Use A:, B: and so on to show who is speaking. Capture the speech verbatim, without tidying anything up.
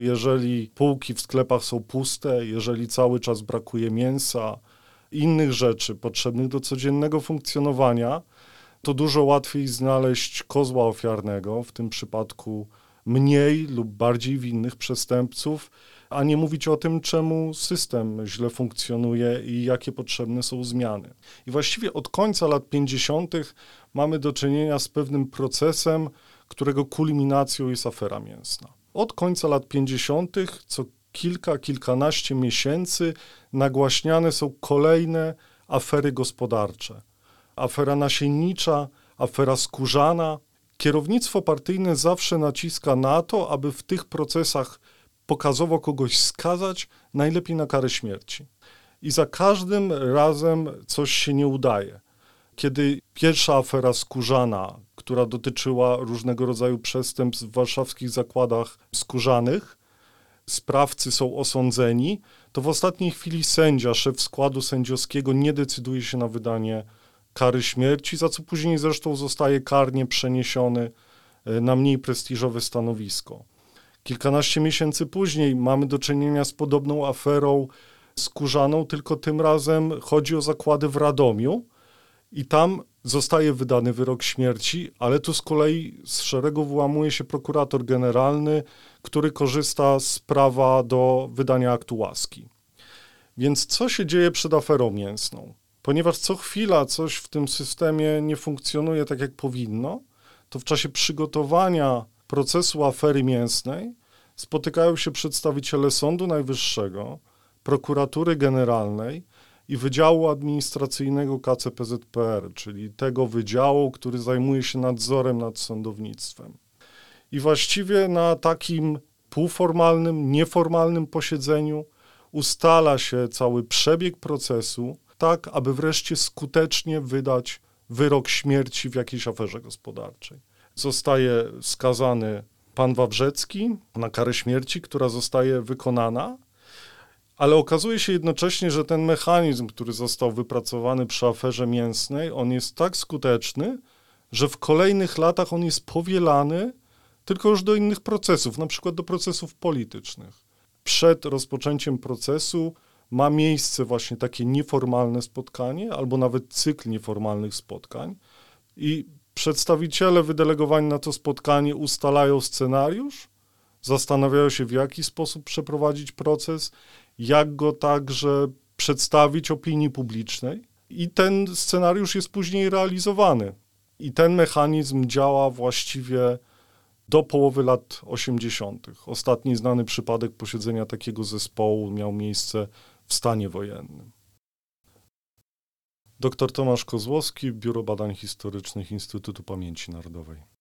A: Jeżeli półki w sklepach są puste, jeżeli cały czas brakuje mięsa, innych rzeczy potrzebnych do codziennego funkcjonowania, to dużo łatwiej znaleźć kozła ofiarnego, w tym przypadku mniej lub bardziej winnych przestępców, a nie mówić o tym, czemu system źle funkcjonuje i jakie potrzebne są zmiany. I właściwie od końca lat pięćdziesiątych mamy do czynienia z pewnym procesem, którego kulminacją jest afera mięsna. Od końca lat pięćdziesiątych co kilka, kilkanaście miesięcy nagłaśniane są kolejne afery gospodarcze. Afera nasiennicza, afera skórzana. Kierownictwo partyjne zawsze naciska na to, aby w tych procesach pokazowo kogoś skazać, najlepiej na karę śmierci. I za każdym razem coś się nie udaje. Kiedy pierwsza afera skórzana, która dotyczyła różnego rodzaju przestępstw w warszawskich zakładach skórzanych, sprawcy są osądzeni, to w ostatniej chwili sędzia, szef składu sędziowskiego nie decyduje się na wydanie kary śmierci, za co później zresztą zostaje karnie przeniesiony na mniej prestiżowe stanowisko. Kilkanaście miesięcy później mamy do czynienia z podobną aferą skórzaną, tylko tym razem chodzi o zakłady w Radomiu i tam zostaje wydany wyrok śmierci, ale tu z kolei z szeregu wyłamuje się prokurator generalny, który korzysta z prawa do wydania aktu łaski. Więc co się dzieje przed aferą mięsną? Ponieważ co chwila coś w tym systemie nie funkcjonuje tak, jak powinno, to w czasie przygotowania procesu afery mięsnej spotykają się przedstawiciele Sądu Najwyższego, Prokuratury Generalnej i Wydziału Administracyjnego K C P Z P R, czyli tego wydziału, który zajmuje się nadzorem nad sądownictwem. I właściwie na takim półformalnym, nieformalnym posiedzeniu ustala się cały przebieg procesu, tak aby wreszcie skutecznie wydać wyrok śmierci w jakiejś aferze gospodarczej. Zostaje skazany pan Wawrzecki na karę śmierci, która zostaje wykonana, ale okazuje się jednocześnie, że ten mechanizm, który został wypracowany przy aferze mięsnej, on jest tak skuteczny, że w kolejnych latach on jest powielany tylko już do innych procesów, na przykład do procesów politycznych. Przed rozpoczęciem procesu ma miejsce właśnie takie nieformalne spotkanie, albo nawet cykl nieformalnych spotkań i przedstawiciele wydelegowani na to spotkanie ustalają scenariusz, zastanawiają się, w jaki sposób przeprowadzić proces, jak go także przedstawić opinii publicznej i ten scenariusz jest później realizowany. I ten mechanizm działa właściwie do połowy lat osiemdziesiątych. Ostatni znany przypadek posiedzenia takiego zespołu miał miejsce w stanie wojennym. Doktor Tomasz Kozłowski, Biuro Badań Historycznych Instytutu Pamięci Narodowej.